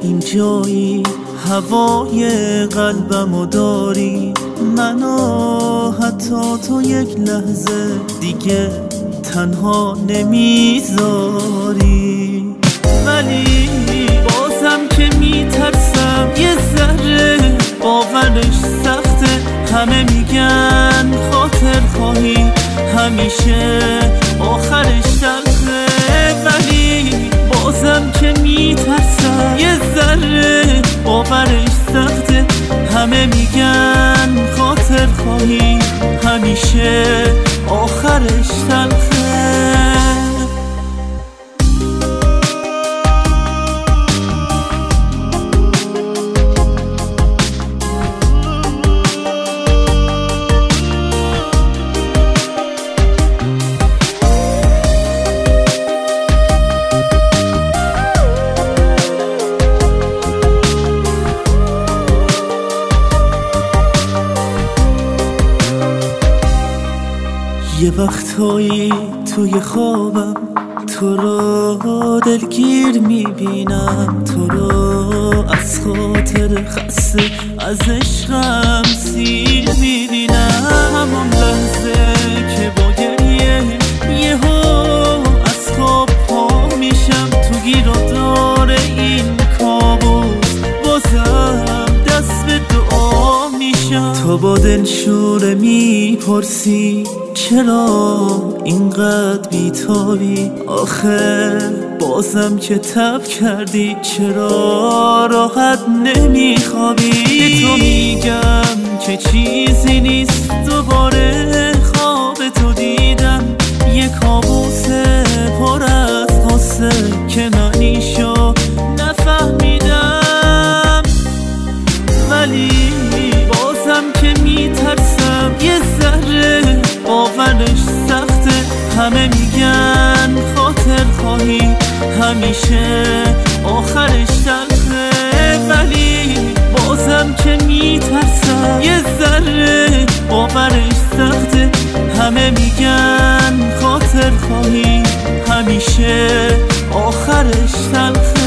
اینجایی هوای قلبمو داری، منو حتی تو یک لحظه دیگه تنها نمیذاری. ولی بازم که میترسم یه ذره باورش سخته، همه میگن خاطر خواهی همیشه آخرش تلخه. ولی بازم که میترسم یه ذره باورش سخته، همه میگن خاطر خواهی همیشه آخرش تلخه. یه وقتایی توی خوابم تو رو دلگیر میبینم، تو رو از خاطر خسته از عشقم سیر میبینم. همون لحظه که با گریه یهو از خواب پا میشم، تو گیر و دار این کابوس بازم دست به دعا میشم. تو با دلشوره میپرسی چرا اینقدر بیتابی، آخه بازم که تب کردی چرا راحت نمیخوابی. تو میگم که چیزی نیست، دوباره خواب تو دیدم، یه کابوس پر از غصه که معنیشو نفهمیدم. ولی بازم که میترسم یه ذره باورش سخته، همه میگن خاطر خواهی همیشه آخرش تلخه. ولی بازم که میترسم یه ذره باورش سخته، همه میگن خاطر خواهی همیشه آخرش تلخه.